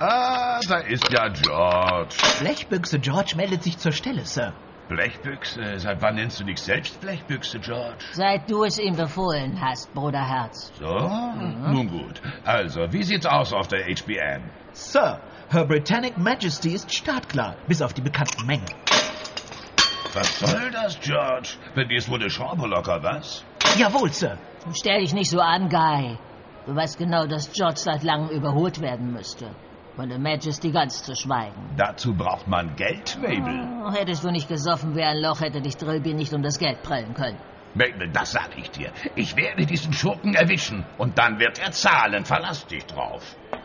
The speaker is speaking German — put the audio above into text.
Ah, da ist ja George. Blechbüchse George meldet sich zur Stelle, Sir. Blechbüchse? Seit wann nennst du dich selbst Blechbüchse, George? Seit du es ihm befohlen hast, Bruderherz. So? Nun gut. Also, wie sieht's aus auf der HBN? Sir, Her Britannic Majesty ist startklar, bis auf die bekannten Mängel. Was soll das, George? Bei dir ist wohl eine Schraube locker, was? Jawohl, Sir. Stell dich nicht so an, Guy. Du weißt genau, dass George seit langem überholt werden müsste. Von der Majesty ganz zu schweigen. Dazu braucht man Geld, Mabel. Oh, hättest du nicht gesoffen wie ein Loch, hätte dich Drillby nicht um das Geld prellen können. Mabel, das sag ich dir. Ich werde diesen Schurken erwischen und dann wird er zahlen. Verlass dich drauf.